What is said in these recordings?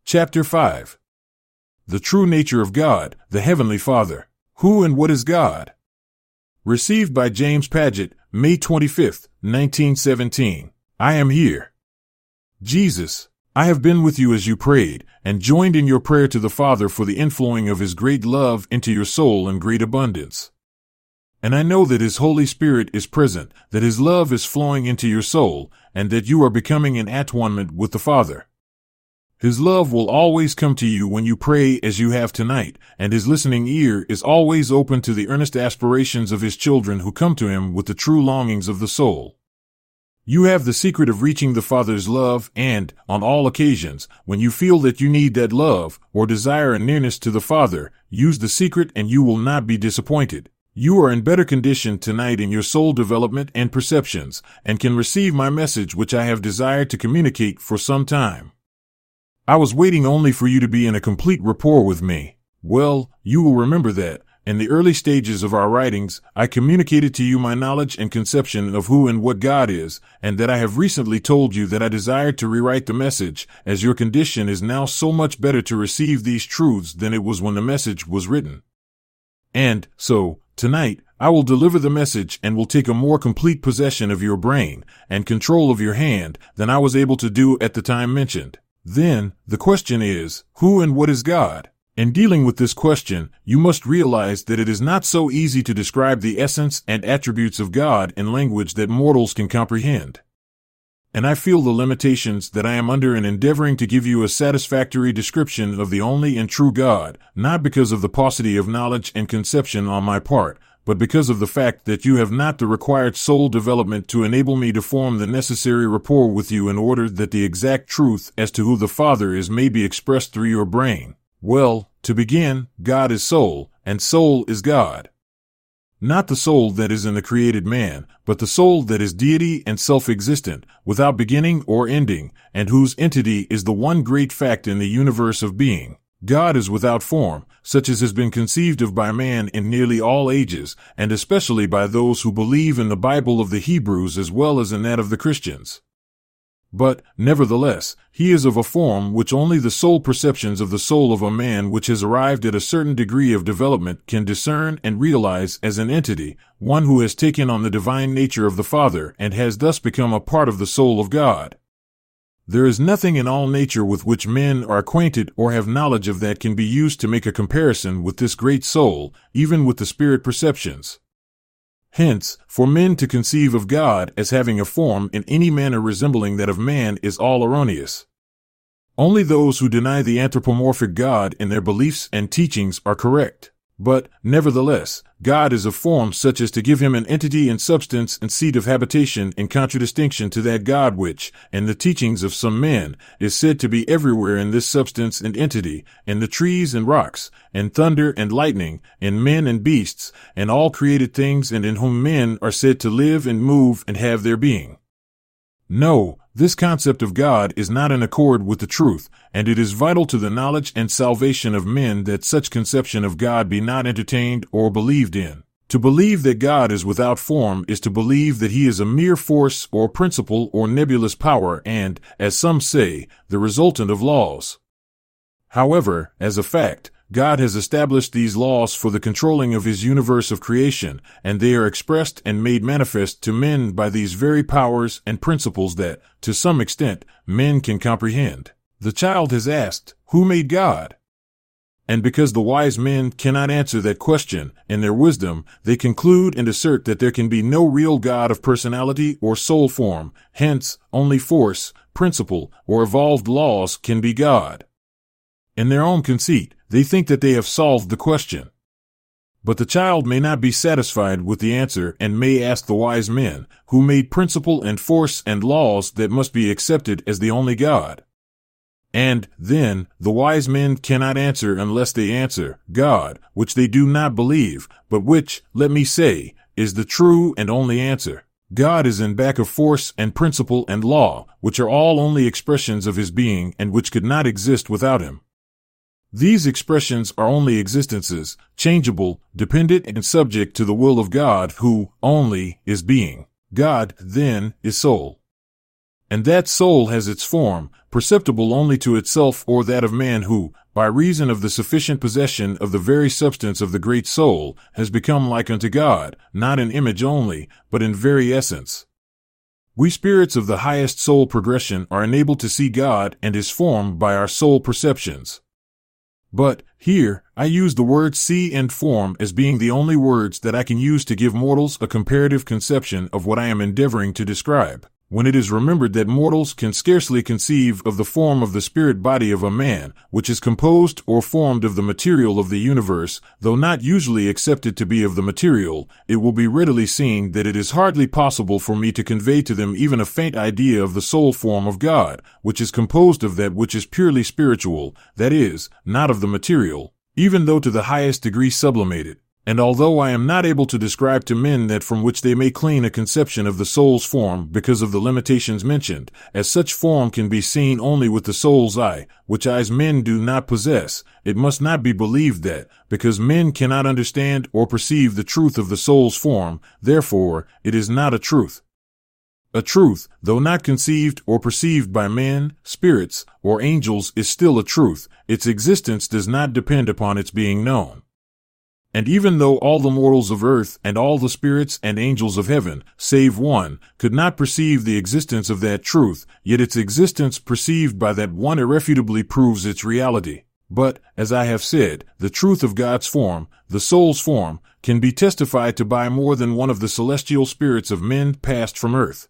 Chapter 5. The True Nature of God, the Heavenly Father. Who and what is God? Received by James Paget, May 25, 1917. I am here. Jesus, I have been with you as you prayed, and joined in your prayer to the Father for the inflowing of His great love into your soul in great abundance. And I know that His Holy Spirit is present, that His love is flowing into your soul, and that you are becoming in at-one-ment with the Father. His love will always come to you when you pray as you have tonight, and His listening ear is always open to the earnest aspirations of His children who come to Him with the true longings of the soul. You have the secret of reaching the Father's love, and, on all occasions, when you feel that you need that love, or desire a nearness to the Father, use the secret and you will not be disappointed. You are in better condition tonight in your soul development and perceptions, and can receive my message which I have desired to communicate for some time. I was waiting only for you to be in a complete rapport with me. Well, you will remember that, in the early stages of our writings, I communicated to you my knowledge and conception of who and what God is, and that I have recently told you that I desired to rewrite the message, as your condition is now so much better to receive these truths than it was when the message was written. And, so, tonight, I will deliver the message and will take a more complete possession of your brain, and control of your hand, than I was able to do at the time mentioned. Then, the question is, who and what is God? In dealing with this question, you must realize that it is not so easy to describe the essence and attributes of God in language that mortals can comprehend. And I feel the limitations that I am under in endeavoring to give you a satisfactory description of the only and true God, not because of the paucity of knowledge and conception on my part, but because of the fact that you have not the required soul development to enable me to form the necessary rapport with you in order that the exact truth as to who the Father is may be expressed through your brain. Well, to begin, God is soul, and soul is God. Not the soul that is in the created man, but the soul that is deity and self-existent, without beginning or ending, and whose entity is the one great fact in the universe of being. God is without form, such as has been conceived of by man in nearly all ages, and especially by those who believe in the Bible of the Hebrews as well as in that of the Christians. But, nevertheless, He is of a form which only the soul perceptions of the soul of a man which has arrived at a certain degree of development can discern and realize as an entity, one who has taken on the divine nature of the Father and has thus become a part of the soul of God. There is nothing in all nature with which men are acquainted or have knowledge of that can be used to make a comparison with this great soul, even with the spirit perceptions. Hence, for men to conceive of God as having a form in any manner resembling that of man is all erroneous. Only those who deny the anthropomorphic God in their beliefs and teachings are correct. But, nevertheless, God is of form such as to give Him an entity and substance and seat of habitation in contradistinction to that God which, in the teachings of some men, is said to be everywhere in this substance and entity, in the trees and rocks, in thunder and lightning, in men and beasts, and all created things, and in whom men are said to live and move and have their being. No, this concept of God is not in accord with the truth, and it is vital to the knowledge and salvation of men that such conception of God be not entertained or believed in. To believe that God is without form is to believe that He is a mere force or principle or nebulous power and, as some say, the resultant of laws. However, as a fact, God has established these laws for the controlling of His universe of creation, and they are expressed and made manifest to men by these very powers and principles that, to some extent, men can comprehend. The child has asked, who made God? And because the wise men cannot answer that question, in their wisdom, they conclude and assert that there can be no real God of personality or soul form, hence, only force, principle, or evolved laws can be God. In their own conceit, they think that they have solved the question. But the child may not be satisfied with the answer and may ask the wise men, who made principle and force and laws that must be accepted as the only God. And, then, the wise men cannot answer unless they answer, God, which they do not believe, but which, let me say, is the true and only answer. God is in back of force and principle and law, which are all only expressions of His being and which could not exist without Him. These expressions are only existences, changeable, dependent and subject to the will of God who, only, is being. God, then, is soul. And that soul has its form, perceptible only to itself or that of man who, by reason of the sufficient possession of the very substance of the great soul, has become like unto God, not in image only, but in very essence. We spirits of the highest soul progression are enabled to see God and His form by our soul perceptions. But, here, I use the words see and form as being the only words that I can use to give mortals a comparative conception of what I am endeavoring to describe, when it is remembered that mortals can scarcely conceive of the form of the spirit body of a man, which is composed or formed of the material of the universe, though not usually accepted to be of the material. It will be readily seen that it is hardly possible for me to convey to them even a faint idea of the soul form of God, which is composed of that which is purely spiritual, that is, not of the material, even though to the highest degree sublimated. And although I am not able to describe to men that from which they may glean a conception of the soul's form because of the limitations mentioned, as such form can be seen only with the soul's eye, which eyes men do not possess, it must not be believed that, because men cannot understand or perceive the truth of the soul's form, therefore, it is not a truth. A truth, though not conceived or perceived by men, spirits, or angels, is still a truth. Its existence does not depend upon its being known. And even though all the mortals of earth and all the spirits and angels of heaven, save one, could not perceive the existence of that truth, yet its existence perceived by that one irrefutably proves its reality. But, as I have said, the truth of God's form, the soul's form, can be testified to by more than one of the celestial spirits of men passed from earth.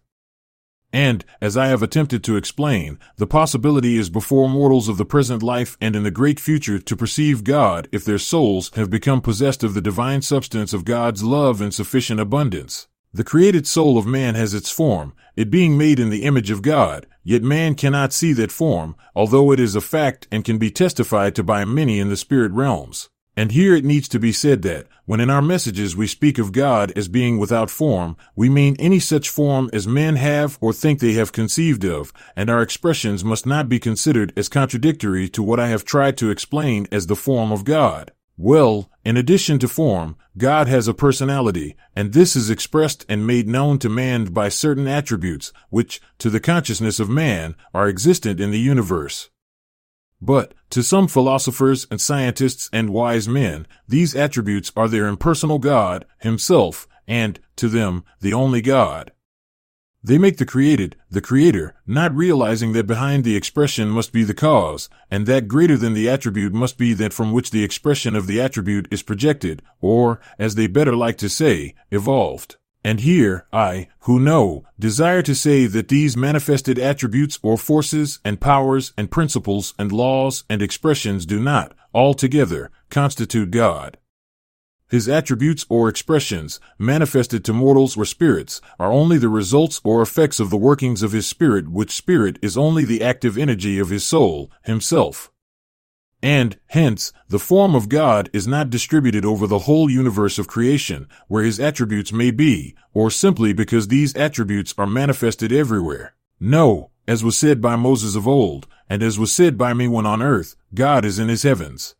And, as I have attempted to explain, the possibility is before mortals of the present life and in the great future to perceive God if their souls have become possessed of the divine substance of God's love in sufficient abundance. The created soul of man has its form, it being made in the image of God, yet man cannot see that form, although it is a fact and can be testified to by many in the spirit realms. And here it needs to be said that, when in our messages we speak of God as being without form, we mean any such form as men have or think they have conceived of, and our expressions must not be considered as contradictory to what I have tried to explain as the form of God. Well, in addition to form, God has a personality, and this is expressed and made known to man by certain attributes, which, to the consciousness of man, are existent in the universe. But, to some philosophers and scientists and wise men, these attributes are their impersonal God, Himself, and, to them, the only God. They make the created, the Creator, not realizing that behind the expression must be the cause, and that greater than the attribute must be that from which the expression of the attribute is projected, or, as they better like to say, evolved. And here, I, who know, desire to say that these manifested attributes or forces and powers and principles and laws and expressions do not, altogether, constitute God. His attributes or expressions, manifested to mortals or spirits, are only the results or effects of the workings of His Spirit, which Spirit is only the active energy of His soul, Himself. And, hence, the form of God is not distributed over the whole universe of creation, where His attributes may be, or simply because these attributes are manifested everywhere. No, as was said by Moses of old, and as was said by me when on earth, God is in His heavens.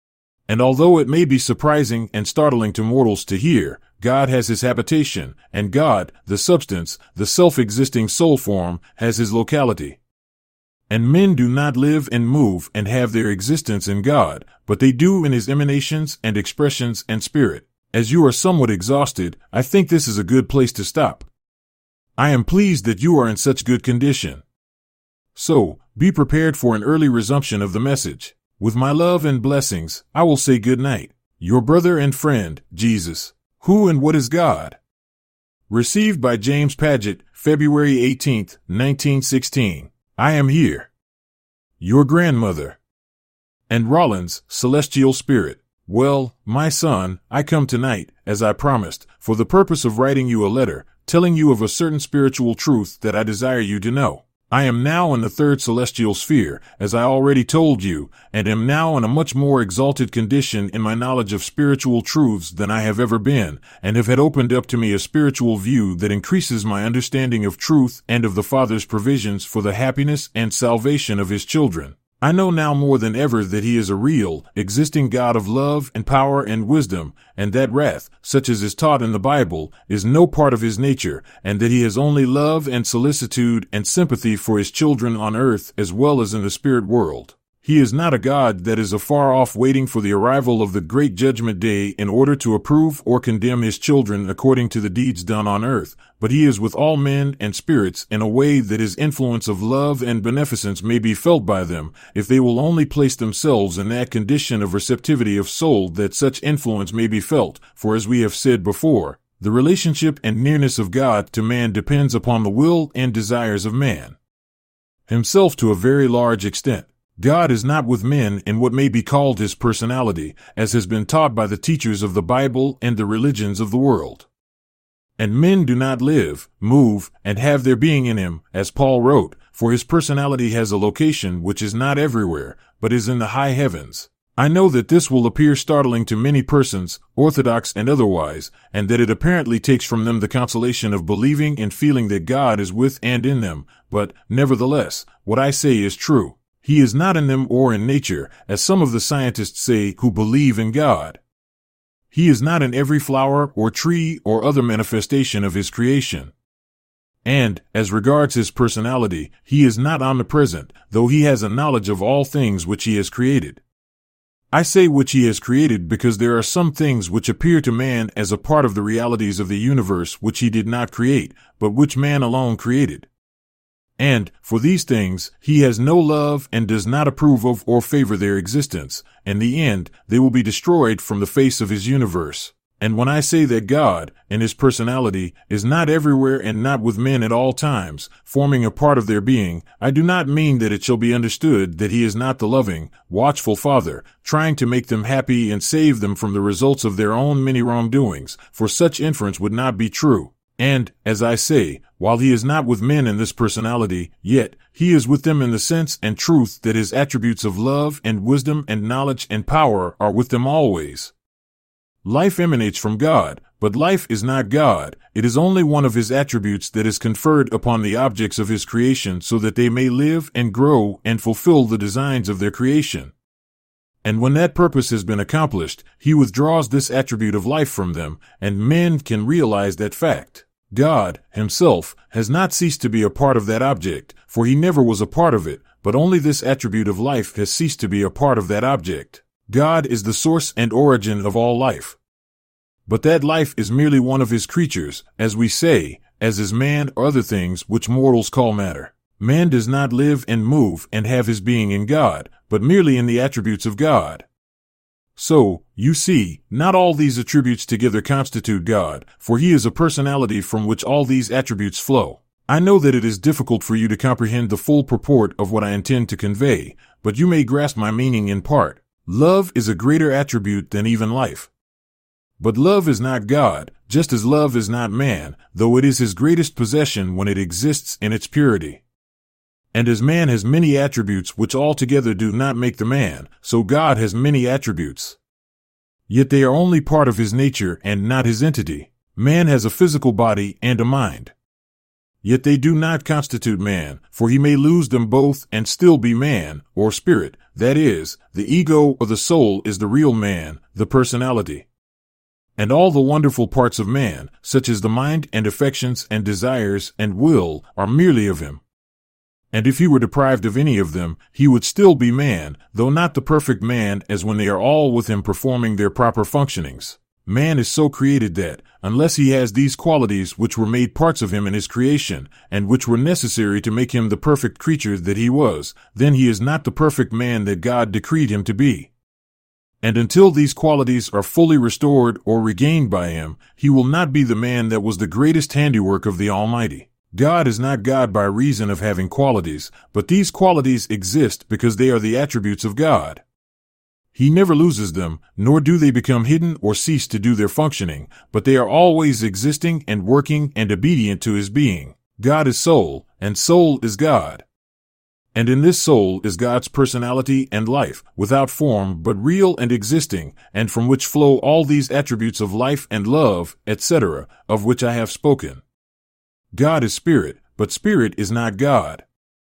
And although it may be surprising and startling to mortals to hear, God has His habitation, and God, the substance, the self-existing soul form, has His locality. And men do not live and move and have their existence in God, but they do in His emanations and expressions and spirit. As you are somewhat exhausted, I think this is a good place to stop. I am pleased that you are in such good condition. So, be prepared for an early resumption of the message. With my love and blessings, I will say good night. Your brother and friend, Jesus. Who and what is God? Received by James Paget, February 18, 1916. I am here. Your grandmother. And Rollins, Celestial Spirit. Well, my son, I come tonight, as I promised, for the purpose of writing you a letter, telling you of a certain spiritual truth that I desire you to know. I am now in the third celestial sphere, as I already told you, and am now in a much more exalted condition in my knowledge of spiritual truths than I have ever been, and have had opened up to me a spiritual view that increases my understanding of truth and of the Father's provisions for the happiness and salvation of His children. I know now more than ever that he is a real, existing God of love and power and wisdom, and that wrath, such as is taught in the Bible, is no part of his nature, and that he has only love and solicitude and sympathy for his children on earth as well as in the spirit world. He is not a God that is afar off waiting for the arrival of the great judgment day in order to approve or condemn his children according to the deeds done on earth, but he is with all men and spirits in a way that his influence of love and beneficence may be felt by them, if they will only place themselves in that condition of receptivity of soul that such influence may be felt, for as we have said before, the relationship and nearness of God to man depends upon the will and desires of man himself to a very large extent. God is not with men in what may be called his personality, as has been taught by the teachers of the Bible and the religions of the world. And men do not live, move, and have their being in him, as Paul wrote, for his personality has a location which is not everywhere, but is in the high heavens. I know that this will appear startling to many persons, orthodox and otherwise, and that it apparently takes from them the consolation of believing and feeling that God is with and in them, but, nevertheless, what I say is true. He is not in them or in nature, as some of the scientists say who believe in God. He is not in every flower or tree or other manifestation of his creation. And, as regards his personality, he is not omnipresent, though he has a knowledge of all things which he has created. I say which he has created because there are some things which appear to man as a part of the realities of the universe which he did not create, but which man alone created. And, for these things, he has no love and does not approve of or favor their existence. In the end, they will be destroyed from the face of his universe. And when I say that God, in his personality, is not everywhere and not with men at all times, forming a part of their being, I do not mean that it shall be understood that he is not the loving, watchful Father, trying to make them happy and save them from the results of their own many wrongdoings, for such inference would not be true. And, as I say, while he is not with men in this personality, yet he is with them in the sense and truth that his attributes of love and wisdom and knowledge and power are with them always. Life emanates from God, but life is not God. It is only one of his attributes that is conferred upon the objects of his creation so that they may live and grow and fulfill the designs of their creation. And when that purpose has been accomplished, he withdraws this attribute of life from them, and men can realize that fact. God, himself, has not ceased to be a part of that object, for he never was a part of it, but only this attribute of life has ceased to be a part of that object. God is the source and origin of all life. But that life is merely one of his creatures, as we say, as is man or other things which mortals call matter. Man does not live and move and have his being in God, but merely in the attributes of God. So, you see, not all these attributes together constitute God, for he is a personality from which all these attributes flow. I know that it is difficult for you to comprehend the full purport of what I intend to convey, but you may grasp my meaning in part. Love is a greater attribute than even life. But love is not God, just as love is not man, though it is his greatest possession when it exists in its purity. And as man has many attributes which altogether do not make the man, so God has many attributes. Yet they are only part of his nature and not his entity. Man has a physical body and a mind. Yet they do not constitute man, for he may lose them both and still be man, or spirit, that is, the ego or the soul is the real man, the personality. And all the wonderful parts of man, such as the mind and affections and desires and will, are merely of him. And if he were deprived of any of them, he would still be man, though not the perfect man as when they are all with him performing their proper functionings. Man is so created that, unless he has these qualities which were made parts of him in his creation, and which were necessary to make him the perfect creature that he was, then he is not the perfect man that God decreed him to be. And until these qualities are fully restored or regained by him, he will not be the man that was the greatest handiwork of the Almighty. God is not God by reason of having qualities, but these qualities exist because they are the attributes of God. He never loses them, nor do they become hidden or cease to do their functioning, but they are always existing and working and obedient to his being. God is soul, and soul is God. And in this soul is God's personality and life, without form but real and existing, and from which flow all these attributes of life and love, etc., of which I have spoken. God is spirit, but spirit is not God.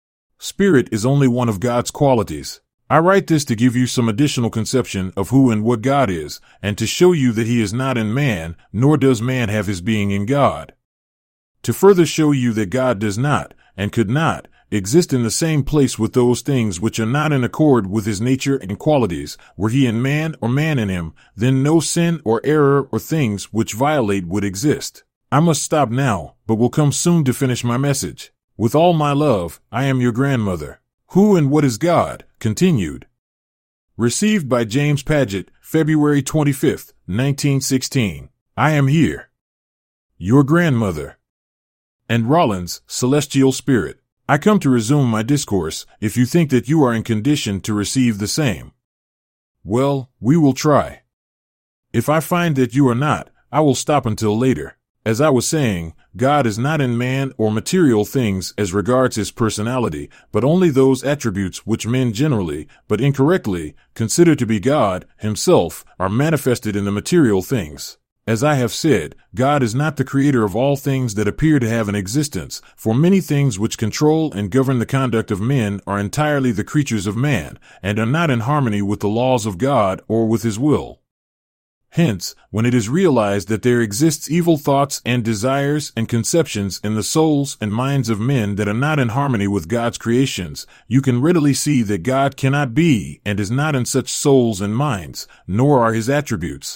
Spirit is only one of God's qualities. I write this to give you some additional conception of who and what God is, and to show you that he is not in man, nor does man have his being in God. To further show you that God does not, and could not, exist in the same place with those things which are not in accord with his nature and qualities, were he in man or man in him, then no sin or error or things which violate would exist. I must stop now, but will come soon to finish my message. With all my love, I am your grandmother. Who and what is God? Continued. Received by James Paget, February 25, 1916. I am here. Your grandmother. And Rollins, Celestial Spirit. I come to resume my discourse, if you think that you are in condition to receive the same. Well, we will try. If I find that you are not, I will stop until later. As I was saying, God is not in man or material things as regards his personality, but only those attributes which men generally, but incorrectly, consider to be God himself, are manifested in the material things. As I have said, God is not the creator of all things that appear to have an existence, for many things which control and govern the conduct of men are entirely the creatures of man, and are not in harmony with the laws of God or with his will. Hence, when it is realized that there exists evil thoughts and desires and conceptions in the souls and minds of men that are not in harmony with God's creations, you can readily see that God cannot be and is not in such souls and minds, nor are his attributes.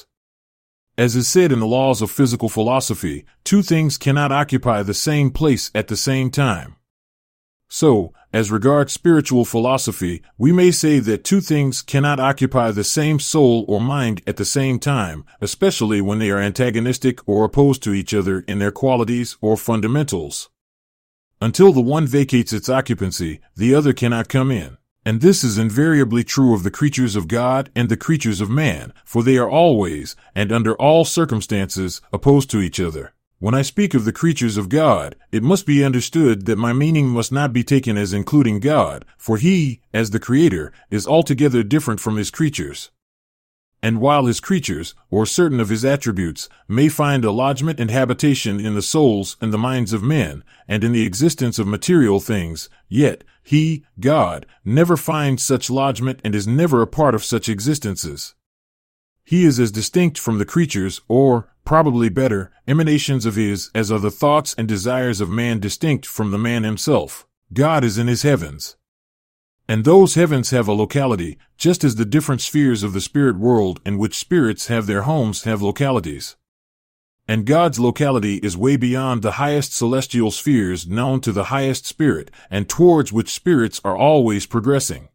As is said in the laws of physical philosophy, two things cannot occupy the same place at the same time. So, as regards spiritual philosophy, we may say that two things cannot occupy the same soul or mind at the same time, especially when they are antagonistic or opposed to each other in their qualities or fundamentals. Until the one vacates its occupancy, the other cannot come in. And this is invariably true of the creatures of God and the creatures of man, for they are always, and under all circumstances, opposed to each other. When I speak of the creatures of God, it must be understood that my meaning must not be taken as including God, for he, as the Creator, is altogether different from his creatures. And while his creatures, or certain of his attributes, may find a lodgment and habitation in the souls and the minds of men, and in the existence of material things, yet, he, God, never finds such lodgment and is never a part of such existences. He is as distinct from the creatures, or, probably better, emanations of his, as are the thoughts and desires of man distinct from the man himself. God is in his heavens. And those heavens have a locality, just as the different spheres of the spirit world in which spirits have their homes have localities. And God's locality is way beyond the highest celestial spheres known to the highest spirit, and towards which spirits are always progressing.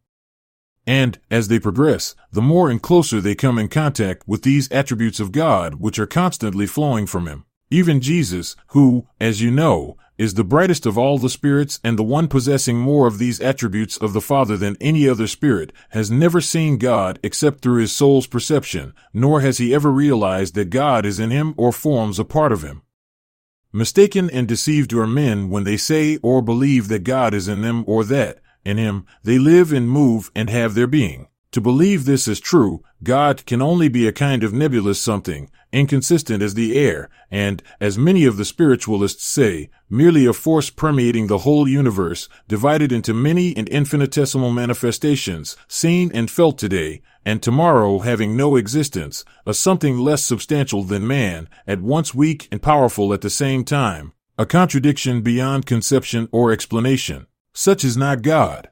And, as they progress, the more and closer they come in contact with these attributes of God which are constantly flowing from him. Even Jesus, who, as you know, is the brightest of all the spirits and the one possessing more of these attributes of the Father than any other spirit, has never seen God except through his soul's perception, nor has he ever realized that God is in him or forms a part of him. Mistaken and deceived are men when they say or believe that God is in them or that, in him, they live and move and have their being. To believe this as true, God can only be a kind of nebulous something, inconsistent as the air, and, as many of the spiritualists say, merely a force permeating the whole universe, divided into many and infinitesimal manifestations, seen and felt today, and tomorrow having no existence, a something less substantial than man, at once weak and powerful at the same time, a contradiction beyond conception or explanation. Such is not God.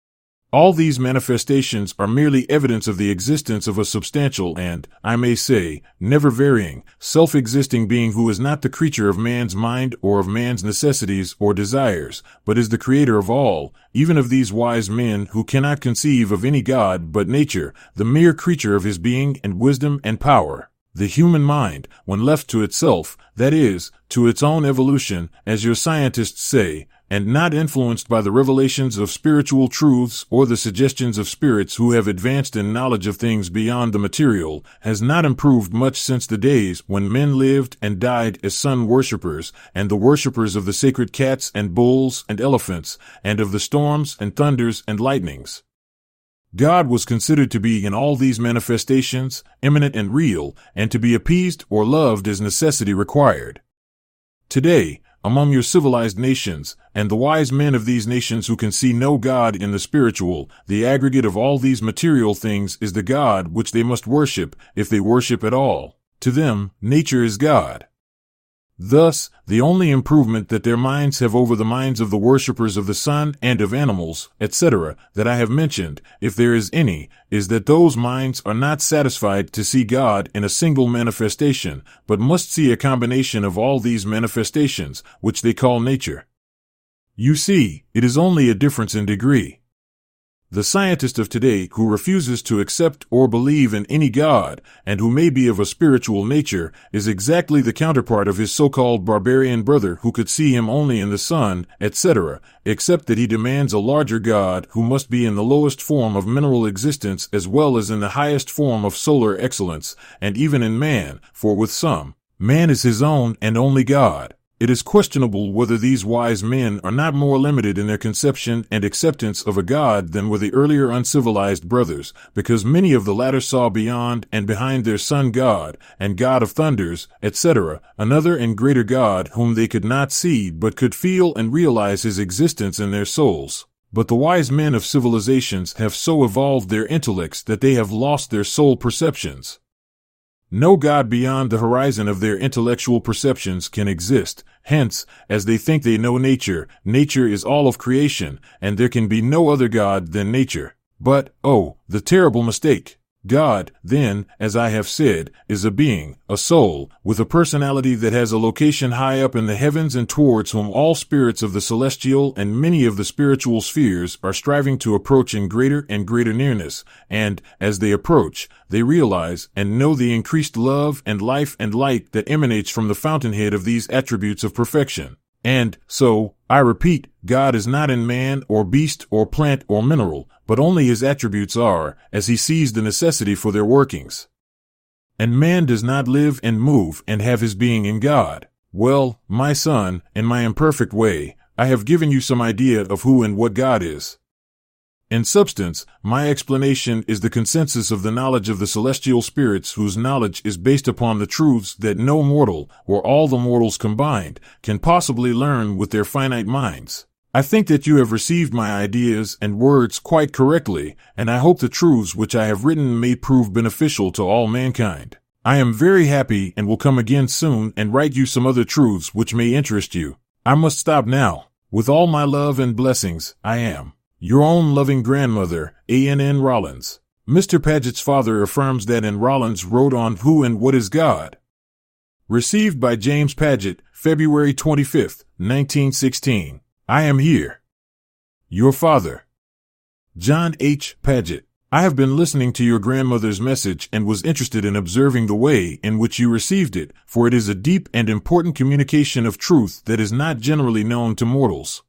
All these manifestations are merely evidence of the existence of a substantial and, I may say, never-varying, self-existing being who is not the creature of man's mind or of man's necessities or desires, but is the creator of all, even of these wise men who cannot conceive of any God but nature, the mere creature of his being and wisdom and power. The human mind, when left to itself, that is, to its own evolution, as your scientists say, and not influenced by the revelations of spiritual truths or the suggestions of spirits who have advanced in knowledge of things beyond the material, has not improved much since the days when men lived and died as sun worshippers, and the worshippers of the sacred cats and bulls and elephants, and of the storms and thunders and lightnings. God was considered to be in all these manifestations, immanent and real, and to be appeased or loved as necessity required. Today, among your civilized nations, and the wise men of these nations who can see no God in the spiritual, the aggregate of all these material things is the God which they must worship, if they worship at all. To them, nature is God. Thus, the only improvement that their minds have over the minds of the worshippers of the sun and of animals, etc., that I have mentioned, if there is any, is that those minds are not satisfied to see God in a single manifestation, but must see a combination of all these manifestations, which they call nature. You see, it is only a difference in degree. The scientist of today who refuses to accept or believe in any God, and who may be of a spiritual nature, is exactly the counterpart of his so-called barbarian brother who could see him only in the sun, etc., except that he demands a larger God who must be in the lowest form of mineral existence as well as in the highest form of solar excellence, and even in man, for with some, man is his own and only God. It is questionable whether these wise men are not more limited in their conception and acceptance of a God than were the earlier uncivilized brothers, because many of the latter saw beyond and behind their sun God, and God of thunders, etc., another and greater God whom they could not see but could feel and realize his existence in their souls. But the wise men of civilizations have so evolved their intellects that they have lost their soul perceptions. No God beyond the horizon of their intellectual perceptions can exist. Hence, as they think they know nature, nature is all of creation, and there can be no other God than nature. But, oh, the terrible mistake! God, then, as I have said, is a being, a soul, with a personality that has a location high up in the heavens and towards whom all spirits of the celestial and many of the spiritual spheres are striving to approach in greater and greater nearness, and, as they approach, they realize and know the increased love and life and light that emanates from the fountainhead of these attributes of perfection. And, so, I repeat, God is not in man or beast or plant or mineral, but only his attributes are, as he sees the necessity for their workings. And man does not live and move and have his being in God. Well, my son, in my imperfect way, I have given you some idea of who and what God is. In substance, my explanation is the consensus of the knowledge of the celestial spirits whose knowledge is based upon the truths that no mortal, or all the mortals combined, can possibly learn with their finite minds. I think that you have received my ideas and words quite correctly, and I hope the truths which I have written may prove beneficial to all mankind. I am very happy and will come again soon and write you some other truths which may interest you. I must stop now. With all my love and blessings, I am your own loving grandmother, A.N.N. Rollins. Mr. Paget's father affirms that N. Rollins wrote on Who and What is God. Received by James Paget, February 25, 1916. I am here. Your father. John H. Paget. I have been listening to your grandmother's message and was interested in observing the way in which you received it, for it is a deep and important communication of truth that is not generally known to mortals.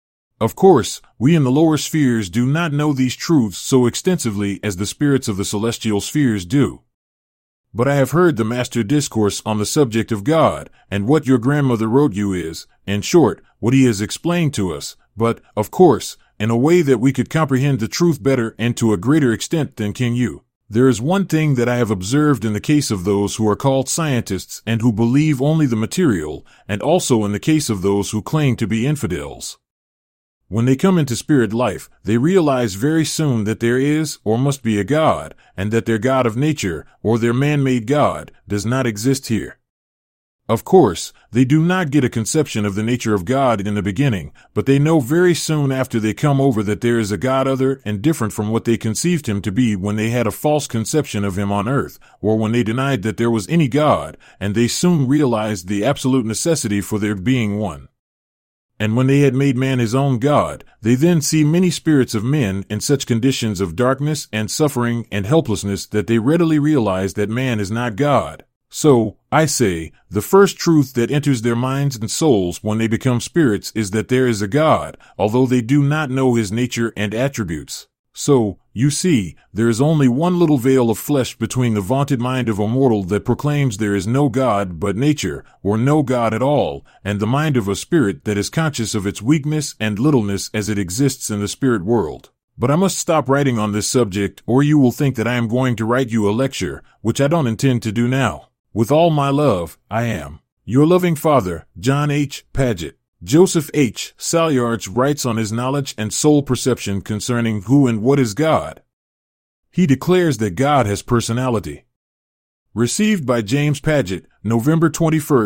Of course, we in the lower spheres do not know these truths so extensively as the spirits of the celestial spheres do. But I have heard the master discourse on the subject of God, and what your grandmother wrote you is, in short, what he has explained to us, but, of course, in a way that we could comprehend the truth better and to a greater extent than can you. There is one thing that I have observed in the case of those who are called scientists and who believe only the material, and also in the case of those who claim to be infidels. When they come into spirit life, they realize very soon that there is or must be a God, and that their God of nature, or their man-made God, does not exist here. Of course, they do not get a conception of the nature of God in the beginning, but they know very soon after they come over that there is a God other and different from what they conceived him to be when they had a false conception of him on earth, or when they denied that there was any God, and they soon realized the absolute necessity for there being one. And when they had made man his own God, they then see many spirits of men in such conditions of darkness and suffering and helplessness that they readily realize that man is not God. So, I say, the first truth that enters their minds and souls when they become spirits is that there is a God, although they do not know his nature and attributes. So, you see, there is only one little veil of flesh between the vaunted mind of a mortal that proclaims there is no God but nature, or no God at all, and the mind of a spirit that is conscious of its weakness and littleness as it exists in the spirit world. But I must stop writing on this subject, or you will think that I am going to write you a lecture, which I don't intend to do now. With all my love, I am Your loving father, John H. Paget. Joseph H. Salyards writes on his knowledge and soul perception concerning who and what is God. He declares that God has personality. Received by James Paget, November 21,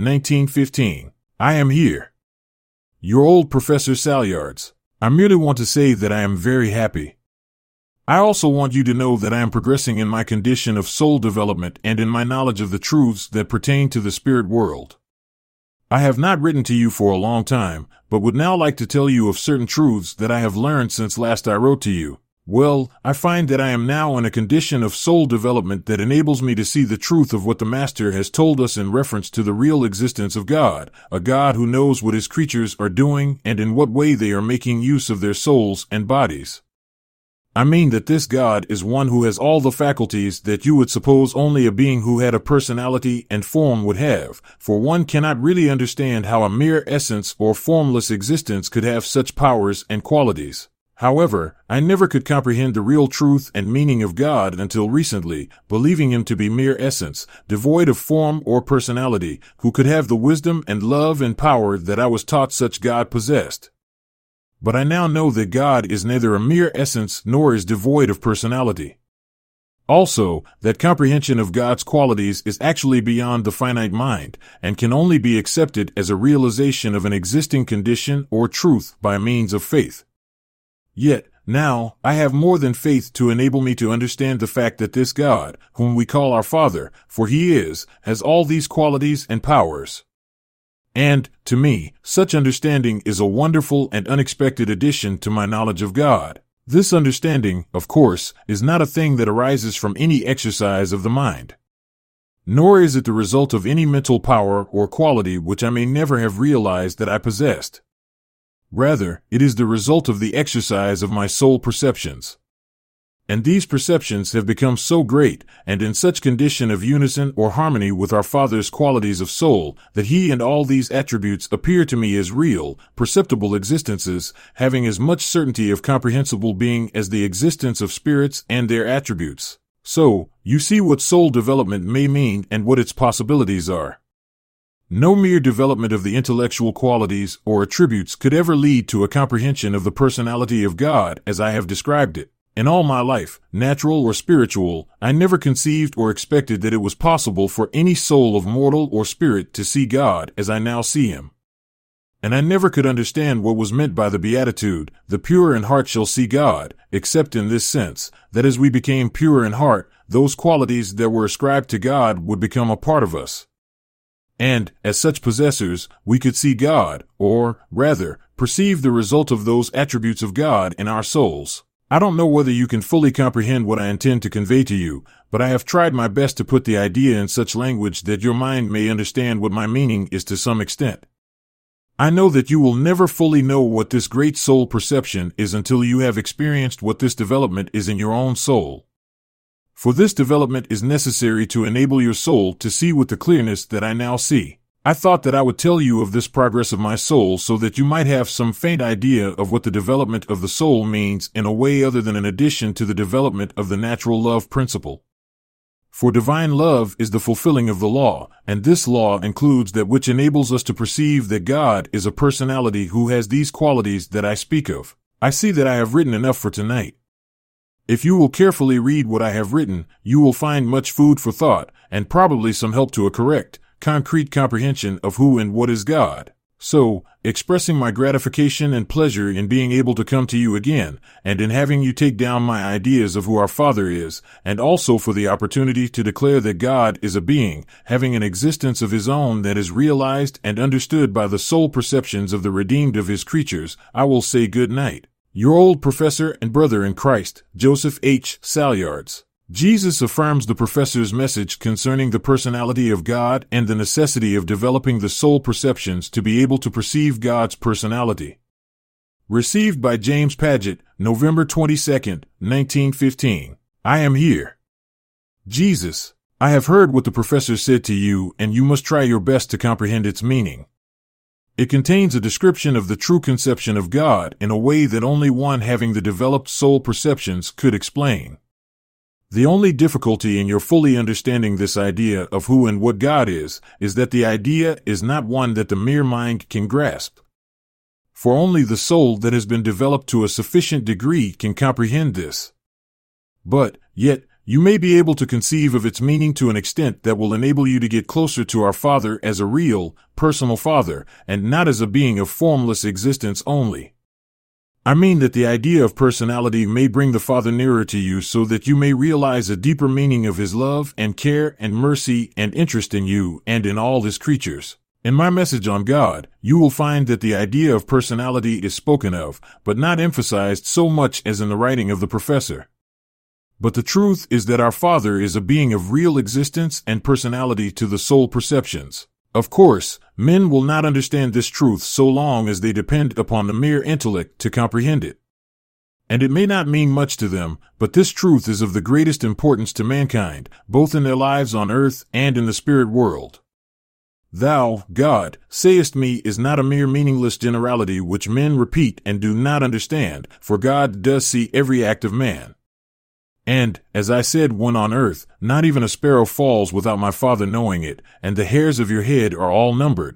1915. I am here. Your old Professor Salyards. I merely want to say that I am very happy. I also want you to know that I am progressing in my condition of soul development and in my knowledge of the truths that pertain to the spirit world. I have not written to you for a long time, but would now like to tell you of certain truths that I have learned since last I wrote to you. Well, I find that I am now in a condition of soul development that enables me to see the truth of what the Master has told us in reference to the real existence of God, a God who knows what his creatures are doing and in what way they are making use of their souls and bodies. I mean that this God is one who has all the faculties that you would suppose only a being who had a personality and form would have, for one cannot really understand how a mere essence or formless existence could have such powers and qualities. However, I never could comprehend the real truth and meaning of God until recently, believing him to be mere essence, devoid of form or personality, who could have the wisdom and love and power that I was taught such God possessed. But I now know that God is neither a mere essence nor is devoid of personality. Also, that comprehension of God's qualities is actually beyond the finite mind, and can only be accepted as a realization of an existing condition or truth by means of faith. Yet, now, I have more than faith to enable me to understand the fact that this God, whom we call our Father, for he is, has all these qualities and powers. And, to me, such understanding is a wonderful and unexpected addition to my knowledge of God. This understanding, of course, is not a thing that arises from any exercise of the mind. Nor is it the result of any mental power or quality which I may never have realized that I possessed. Rather, it is the result of the exercise of my soul perceptions. And these perceptions have become so great, and in such condition of unison or harmony with our Father's qualities of soul, that he and all these attributes appear to me as real, perceptible existences, having as much certainty of comprehensible being as the existence of spirits and their attributes. So, you see what soul development may mean and what its possibilities are. No mere development of the intellectual qualities or attributes could ever lead to a comprehension of the personality of God as I have described it. In all my life, natural or spiritual, I never conceived or expected that it was possible for any soul of mortal or spirit to see God as I now see him. And I never could understand what was meant by the beatitude, the pure in heart shall see God, except in this sense, that as we became pure in heart, those qualities that were ascribed to God would become a part of us. And, as such possessors, we could see God, or, rather, perceive the result of those attributes of God in our souls. I don't know whether you can fully comprehend what I intend to convey to you, but I have tried my best to put the idea in such language that your mind may understand what my meaning is to some extent. I know that you will never fully know what this great soul perception is until you have experienced what this development is in your own soul. For this development is necessary to enable your soul to see with the clearness that I now see. I thought that I would tell you of this progress of my soul so that you might have some faint idea of what the development of the soul means in a way other than an addition to the development of the natural love principle. For divine love is the fulfilling of the law, and this law includes that which enables us to perceive that God is a personality who has these qualities that I speak of. I see that I have written enough for tonight. If you will carefully read what I have written, you will find much food for thought, and probably some help to a correct, concrete comprehension of who and what is God. So, expressing my gratification and pleasure in being able to come to you again, and in having you take down my ideas of who our Father is, and also for the opportunity to declare that God is a being, having an existence of his own that is realized and understood by the soul perceptions of the redeemed of his creatures, I will say good night. Your old professor and brother in Christ, Joseph H. Salyards. Jesus affirms the professor's message concerning the personality of God and the necessity of developing the soul perceptions to be able to perceive God's personality. Received by James Paget, November 22, 1915. I am here. Jesus, I have heard what the professor said to you, and you must try your best to comprehend its meaning. It contains a description of the true conception of God in a way that only one having the developed soul perceptions could explain. The only difficulty in your fully understanding this idea of who and what God is that the idea is not one that the mere mind can grasp. For only the soul that has been developed to a sufficient degree can comprehend this. But, yet, you may be able to conceive of its meaning to an extent that will enable you to get closer to our Father as a real, personal Father, and not as a being of formless existence only. I mean that the idea of personality may bring the Father nearer to you so that you may realize a deeper meaning of His love and care and mercy and interest in you and in all His creatures. In my message on God, you will find that the idea of personality is spoken of, but not emphasized so much as in the writing of the professor. But the truth is that our Father is a being of real existence and personality to the soul perceptions. Of course, men will not understand this truth so long as they depend upon the mere intellect to comprehend it. And it may not mean much to them, but this truth is of the greatest importance to mankind, both in their lives on earth and in the spirit world. Thou, God, sayest me is not a mere meaningless generality which men repeat and do not understand, for God does see every act of man. And, as I said when on earth, not even a sparrow falls without my Father knowing it, and the hairs of your head are all numbered.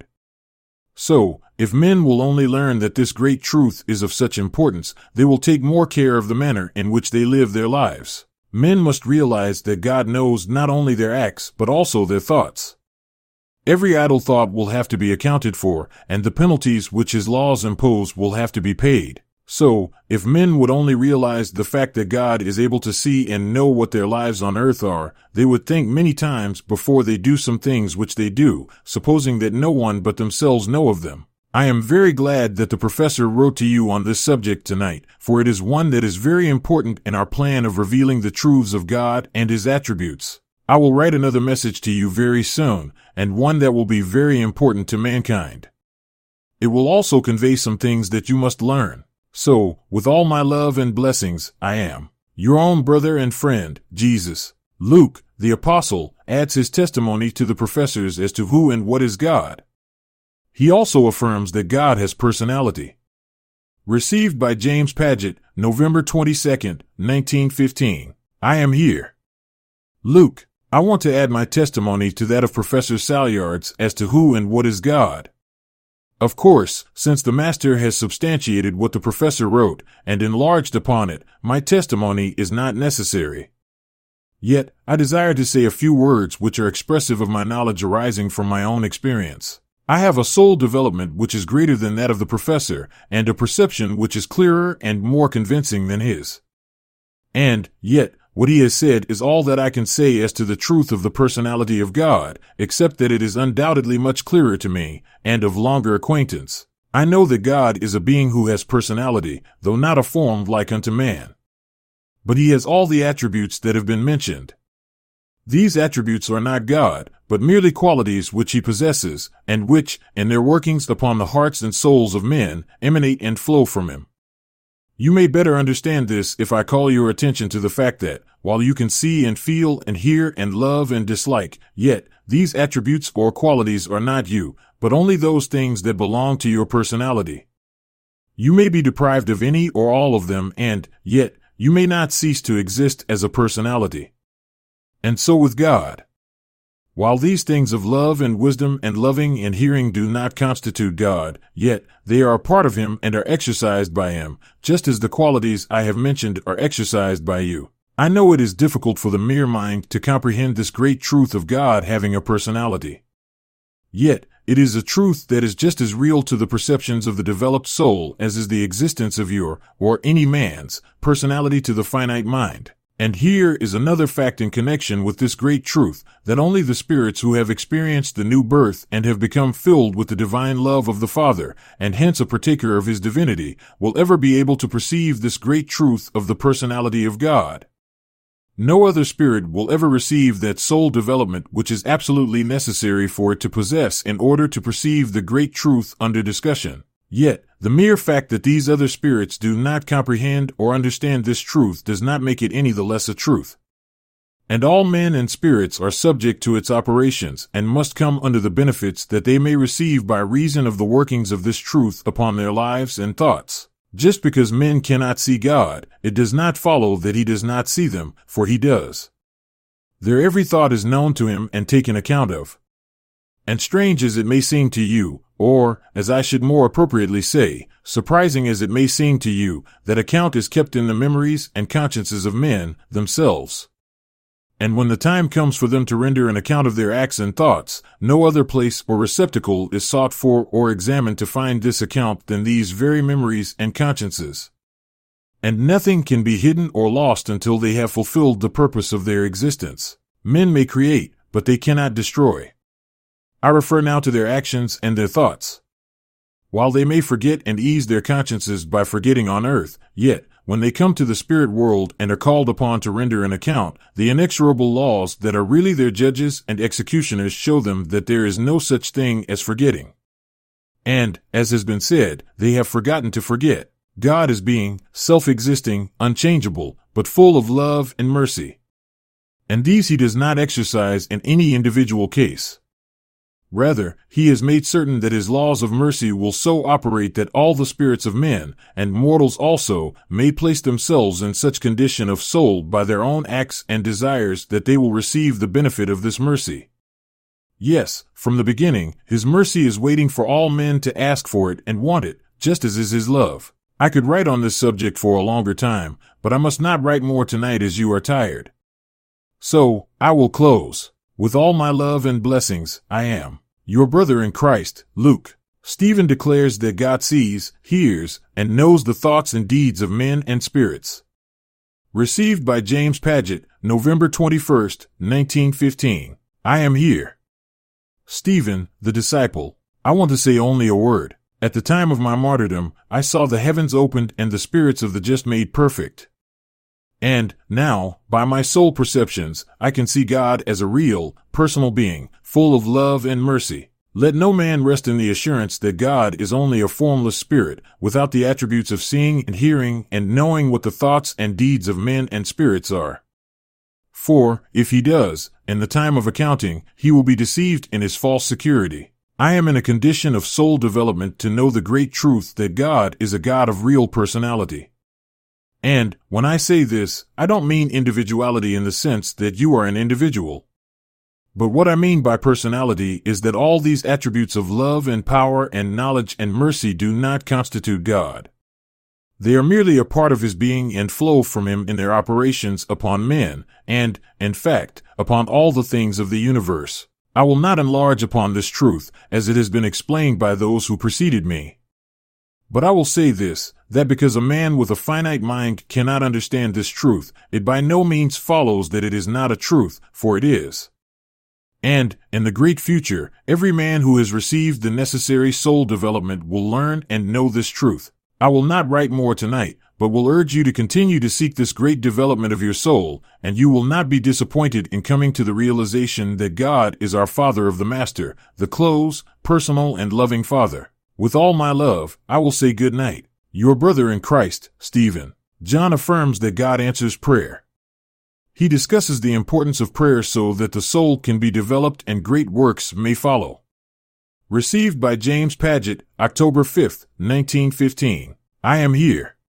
So, if men will only learn that this great truth is of such importance, they will take more care of the manner in which they live their lives. Men must realize that God knows not only their acts, but also their thoughts. Every idle thought will have to be accounted for, and the penalties which His laws impose will have to be paid. So, if men would only realize the fact that God is able to see and know what their lives on earth are, they would think many times before they do some things which they do, supposing that no one but themselves know of them. I am very glad that the professor wrote to you on this subject tonight, for it is one that is very important in our plan of revealing the truths of God and His attributes. I will write another message to you very soon, and one that will be very important to mankind. It will also convey some things that you must learn. So, with all my love and blessings, I am your own brother and friend, Jesus. Luke, the apostle, adds his testimony to the professors as to who and what is God. He also affirms that God has personality. Received by James Paget, November 22, 1915. I am here. Luke, I want to add my testimony to that of Professor Salyard's as to who and what is God. Of course, since the Master has substantiated what the professor wrote and enlarged upon it, my testimony is not necessary. Yet, I desire to say a few words which are expressive of my knowledge arising from my own experience. I have a soul development which is greater than that of the professor, and a perception which is clearer and more convincing than his. And, yet, what he has said is all that I can say as to the truth of the personality of God, except that it is undoubtedly much clearer to me, and of longer acquaintance. I know that God is a being who has personality, though not a form like unto man. But He has all the attributes that have been mentioned. These attributes are not God, but merely qualities which He possesses, and which, in their workings upon the hearts and souls of men, emanate and flow from Him. You may better understand this if I call your attention to the fact that, while you can see and feel and hear and love and dislike, yet, these attributes or qualities are not you, but only those things that belong to your personality. You may be deprived of any or all of them and, yet, you may not cease to exist as a personality. And so with God. While these things of love and wisdom and loving and hearing do not constitute God, yet they are a part of Him and are exercised by Him, just as the qualities I have mentioned are exercised by you. I know it is difficult for the mere mind to comprehend this great truth of God having a personality. Yet, it is a truth that is just as real to the perceptions of the developed soul as is the existence of your, or any man's, personality to the finite mind. And here is another fact in connection with this great truth, that only the spirits who have experienced the new birth and have become filled with the divine love of the Father, and hence a partaker of His divinity, will ever be able to perceive this great truth of the personality of God. No other spirit will ever receive that soul development which is absolutely necessary for it to possess in order to perceive the great truth under discussion. Yet, the mere fact that these other spirits do not comprehend or understand this truth does not make it any the less a truth. And all men and spirits are subject to its operations and must come under the benefits that they may receive by reason of the workings of this truth upon their lives and thoughts. Just because men cannot see God, it does not follow that he does not see them, for he does. Their every thought is known to him and taken account of. And strange as it may seem to you, or, as I should more appropriately say, surprising as it may seem to you, that account is kept in the memories and consciences of men themselves. And when the time comes for them to render an account of their acts and thoughts, no other place or receptacle is sought for or examined to find this account than these very memories and consciences. And nothing can be hidden or lost until they have fulfilled the purpose of their existence. Men may create, but they cannot destroy. I refer now to their actions and their thoughts. While they may forget and ease their consciences by forgetting on earth, yet, when they come to the spirit world and are called upon to render an account, the inexorable laws that are really their judges and executioners show them that there is no such thing as forgetting. And, as has been said, they have forgotten to forget. God is being, self-existing, unchangeable, but full of love and mercy. And these he does not exercise in any individual case. Rather, he has made certain that his laws of mercy will so operate that all the spirits of men, and mortals also, may place themselves in such condition of soul by their own acts and desires that they will receive the benefit of this mercy. Yes, from the beginning, his mercy is waiting for all men to ask for it and want it, just as is his love. I could write on this subject for a longer time, but I must not write more tonight as you are tired. So, I will close. With all my love and blessings, I am your brother in Christ, Luke. Stephen declares that God sees, hears, and knows the thoughts and deeds of men and spirits. Received by James Paget, November 21st, 1915. I am here. Stephen, the disciple. I want to say only a word. At the time of my martyrdom, I saw the heavens opened and the spirits of the just made perfect. And, now, by my soul perceptions, I can see God as a real, personal being, full of love and mercy. Let no man rest in the assurance that God is only a formless spirit, without the attributes of seeing and hearing and knowing what the thoughts and deeds of men and spirits are. For, if he does, in the time of accounting, he will be deceived in his false security. I am in a condition of soul development to know the great truth that God is a God of real personality. And, when I say this, I don't mean individuality in the sense that you are an individual. But what I mean by personality is that all these attributes of love and power and knowledge and mercy do not constitute God. They are merely a part of his being and flow from him in their operations upon men, and, in fact, upon all the things of the universe. I will not enlarge upon this truth, as it has been explained by those who preceded me. But I will say this, that because a man with a finite mind cannot understand this truth, it by no means follows that it is not a truth, for it is. And, in the great future, every man who has received the necessary soul development will learn and know this truth. I will not write more tonight, but will urge you to continue to seek this great development of your soul, and you will not be disappointed in coming to the realization that God is our Father of the Master, the close, personal, and loving Father. With all my love, I will say good night. Your brother in Christ, Stephen. John affirms that God answers prayer. He discusses the importance of prayer so that the soul can be developed and great works may follow. Received by James Paget, October 5th, 1915. I am here.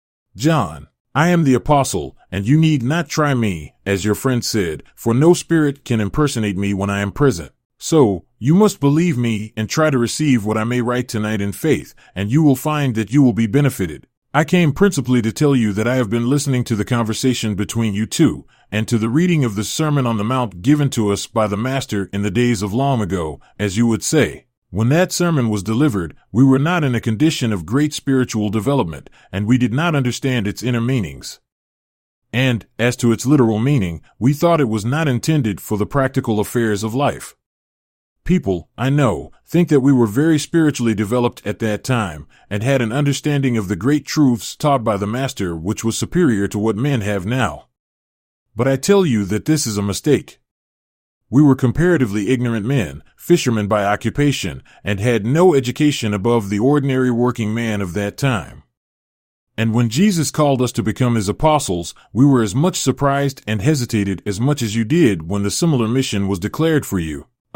John. I am the apostle, and you need not try me, as your friend said, for no spirit can impersonate me when I am present. So, you must believe me and try to receive what I may write tonight in faith, and you will find that you will be benefited. I came principally to tell you that I have been listening to the conversation between you two, and to the reading of the Sermon on the Mount given to us by the Master in the days of long ago, as you would say. When that sermon was delivered, we were not in a condition of great spiritual development, and we did not understand its inner meanings. And, as to its literal meaning, we thought it was not intended for the practical affairs of life. People, I know, think that we were very spiritually developed at that time, and had an understanding of the great truths taught by the Master which was superior to what men have now. But I tell you that this is a mistake. We were comparatively ignorant men, fishermen by occupation, and had no education above the ordinary working man of that time. And when Jesus called us to become his apostles, we were as much surprised and hesitated as much as you did when the similar mission was declared for you.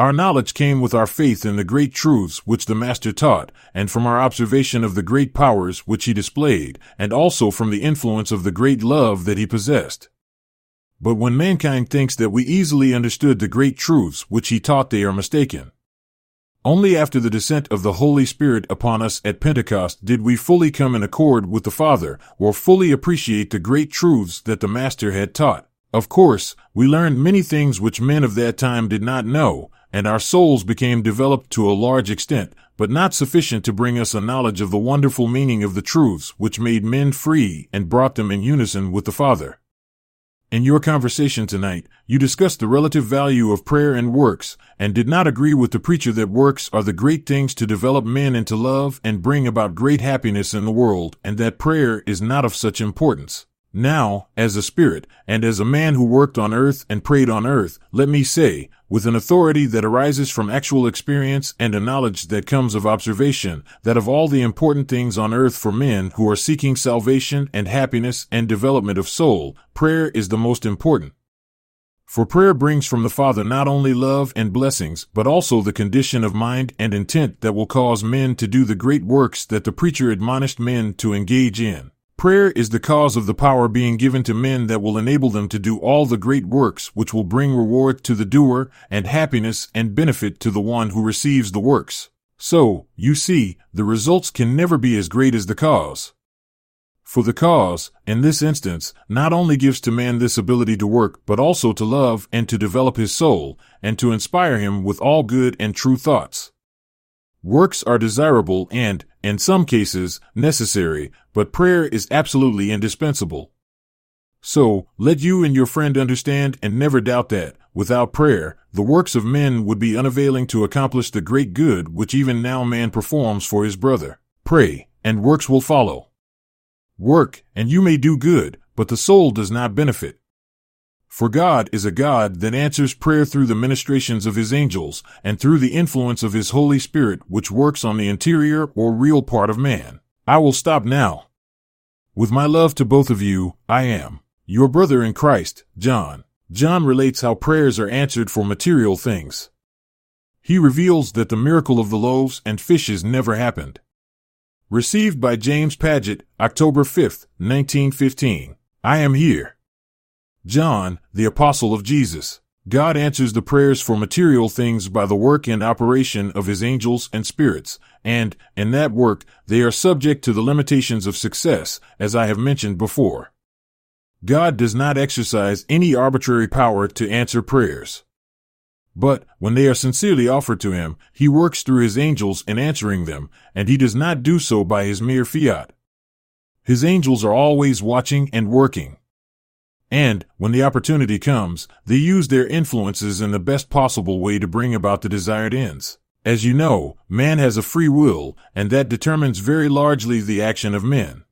Our knowledge came with our faith in the great truths which the Master taught, and from our observation of the great powers which he displayed, and also from the influence of the great love that he possessed. But when mankind thinks that we easily understood the great truths which he taught, they are mistaken. Only after the descent of the Holy Spirit upon us at Pentecost did we fully come in accord with the Father, or fully appreciate the great truths that the Master had taught. Of course, we learned many things which men of that time did not know, and our souls became developed to a large extent, but not sufficient to bring us a knowledge of the wonderful meaning of the truths which made men free and brought them in unison with the Father. In your conversation tonight, you discussed the relative value of prayer and works, and did not agree with the preacher that works are the great things to develop men into love and bring about great happiness in the world, and that prayer is not of such importance. Now, as a spirit, and as a man who worked on earth and prayed on earth, let me say, with an authority that arises from actual experience and a knowledge that comes of observation, that of all the important things on earth for men who are seeking salvation and happiness and development of soul, prayer is the most important. For prayer brings from the Father not only love and blessings, but also the condition of mind and intent that will cause men to do the great works that the preacher admonished men to engage in. Prayer is the cause of the power being given to men that will enable them to do all the great works which will bring reward to the doer and happiness and benefit to the one who receives the works. So, you see, the results can never be as great as the cause. For the cause, in this instance, not only gives to man this ability to work, but also to love and to develop his soul, and to inspire him with all good and true thoughts. Works are desirable and, in some cases, necessary, but prayer is absolutely indispensable. So, let you and your friend understand and never doubt that, without prayer, the works of men would be unavailing to accomplish the great good which even now man performs for his brother. Pray, and works will follow. Work, and you may do good, but the soul does not benefit. For God is a God that answers prayer through the ministrations of his angels, and through the influence of his Holy Spirit which works on the interior or real part of man. I will stop now. With my love to both of you, I am your brother in Christ, John. John relates how prayers are answered for material things. He reveals that the miracle of the loaves and fishes never happened. Received by James Paget, October 5, 1915. I am here. John, the apostle of Jesus. God answers the prayers for material things by the work and operation of his angels and spirits, and, in that work, they are subject to the limitations of success, as I have mentioned before. God does not exercise any arbitrary power to answer prayers. But, when they are sincerely offered to him, he works through his angels in answering them, and he does not do so by his mere fiat. His angels are always watching and working. And, when the opportunity comes, they use their influences in the best possible way to bring about the desired ends. As you know, man has a free will, and that determines very largely the action of men.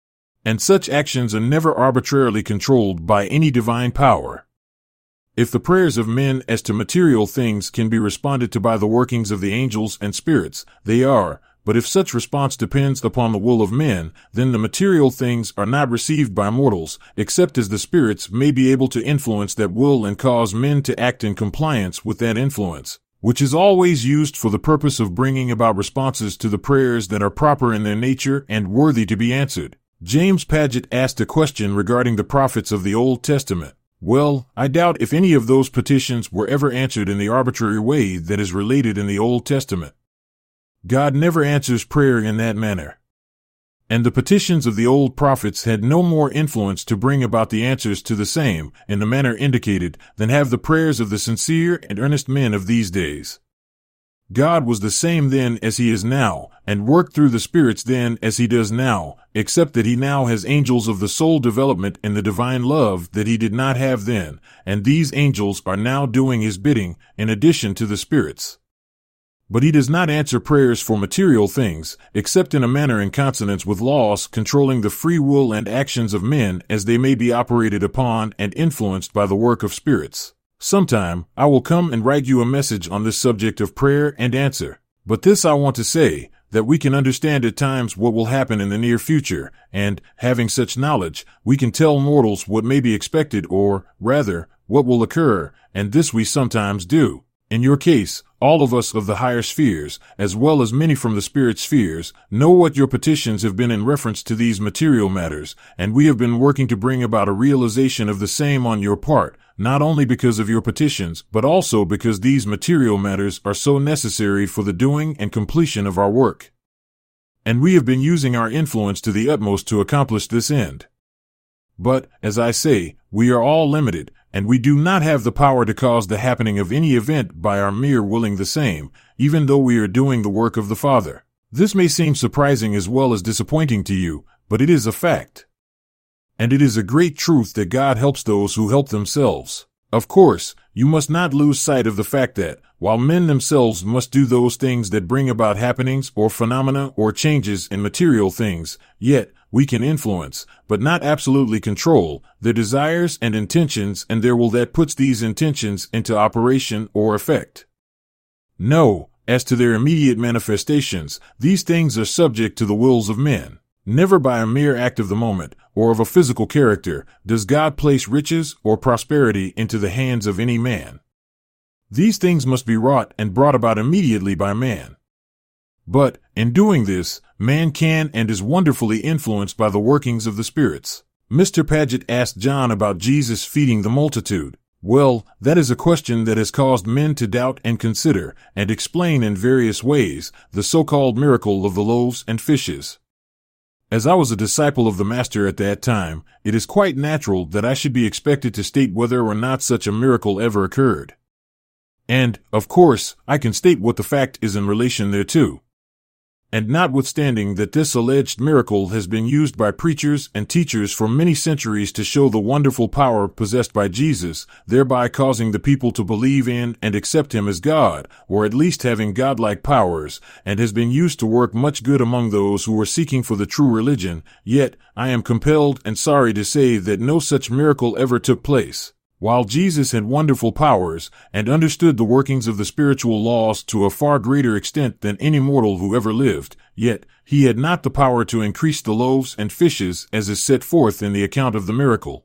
And such actions are never arbitrarily controlled by any divine power. If the prayers of men as to material things can be responded to by the workings of the angels and spirits, they are. But if such response depends upon the will of men, then the material things are not received by mortals, except as the spirits may be able to influence that will and cause men to act in compliance with that influence, which is always used for the purpose of bringing about responses to the prayers that are proper in their nature and worthy to be answered. James Paget asked a question regarding the prophets of the Old Testament. Well, I doubt if any of those petitions were ever answered in the arbitrary way that is related in the Old Testament. God never answers prayer in that manner. And the petitions of the old prophets had no more influence to bring about the answers to the same, in the manner indicated, than have the prayers of the sincere and earnest men of these days. God was the same then as he is now, and worked through the spirits then as he does now, except that he now has angels of the soul development in the divine love that he did not have then, and these angels are now doing his bidding, in addition to the spirits. But he does not answer prayers for material things, except in a manner in consonance with laws controlling the free will and actions of men as they may be operated upon and influenced by the work of spirits. Sometime, I will come and write you a message on this subject of prayer and answer. But this I want to say, that we can understand at times what will happen in the near future, and, having such knowledge, we can tell mortals what may be expected or, rather, what will occur, and this we sometimes do. In your case, all of us of the higher spheres, as well as many from the spirit spheres, know what your petitions have been in reference to these material matters, and we have been working to bring about a realization of the same on your part, not only because of your petitions, but also because these material matters are so necessary for the doing and completion of our work. And we have been using our influence to the utmost to accomplish this end. But, as I say, we are all limited, and we do not have the power to cause the happening of any event by our mere willing the same, even though we are doing the work of the Father. This may seem surprising as well as disappointing to you, but it is a fact. And it is a great truth that God helps those who help themselves. Of course, you must not lose sight of the fact that, while men themselves must do those things that bring about happenings or phenomena or changes in material things, yet, we can influence, but not absolutely control, their desires and intentions and their will that puts these intentions into operation or effect. No, as to their immediate manifestations, these things are subject to the wills of men. Never by a mere act of the moment, or of a physical character, does God place riches or prosperity into the hands of any man. These things must be wrought and brought about immediately by man. But, in doing this, man can and is wonderfully influenced by the workings of the spirits. Mr. Paget asked John about Jesus feeding the multitude. Well, that is a question that has caused men to doubt and consider, and explain in various ways, the so-called miracle of the loaves and fishes. As I was a disciple of the Master at that time, it is quite natural that I should be expected to state whether or not such a miracle ever occurred. And, of course, I can state what the fact is in relation thereto. And notwithstanding that this alleged miracle has been used by preachers and teachers for many centuries to show the wonderful power possessed by Jesus, thereby causing the people to believe in and accept him as God, or at least having godlike powers, and has been used to work much good among those who were seeking for the true religion, yet, I am compelled and sorry to say that no such miracle ever took place. While Jesus had wonderful powers, and understood the workings of the spiritual laws to a far greater extent than any mortal who ever lived, yet, he had not the power to increase the loaves and fishes as is set forth in the account of the miracle.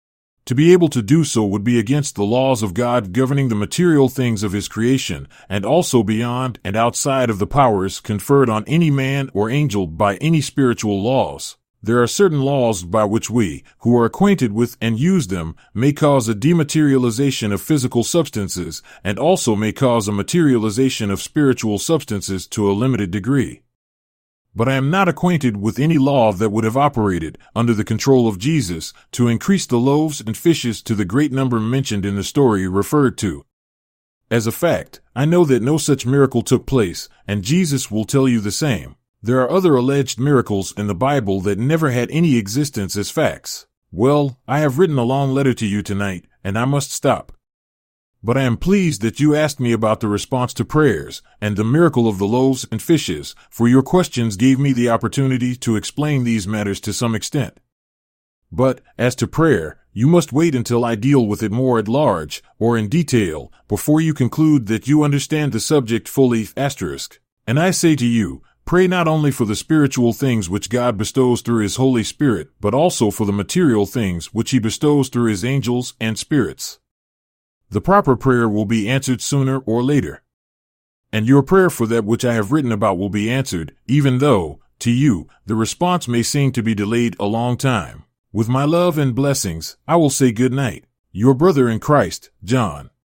To be able to do so would be against the laws of God governing the material things of his creation, and also beyond and outside of the powers conferred on any man or angel by any spiritual laws. There are certain laws by which we, who are acquainted with and use them, may cause a dematerialization of physical substances, and also may cause a materialization of spiritual substances to a limited degree. But I am not acquainted with any law that would have operated, under the control of Jesus, to increase the loaves and fishes to the great number mentioned in the story referred to. As a fact, I know that no such miracle took place, and Jesus will tell you the same. There are other alleged miracles in the Bible that never had any existence as facts. Well, I have written a long letter to you tonight, and I must stop. But I am pleased that you asked me about the response to prayers, and the miracle of the loaves and fishes, for your questions gave me the opportunity to explain these matters to some extent. But, as to prayer, you must wait until I deal with it more at large, or in detail, before you conclude that you understand the subject fully. And I say to you, pray not only for the spiritual things which God bestows through his Holy Spirit, but also for the material things which he bestows through his angels and spirits. The proper prayer will be answered sooner or later. And your prayer for that which I have written about will be answered, even though, to you, the response may seem to be delayed a long time. With my love and blessings, I will say good night. Your brother in Christ, John.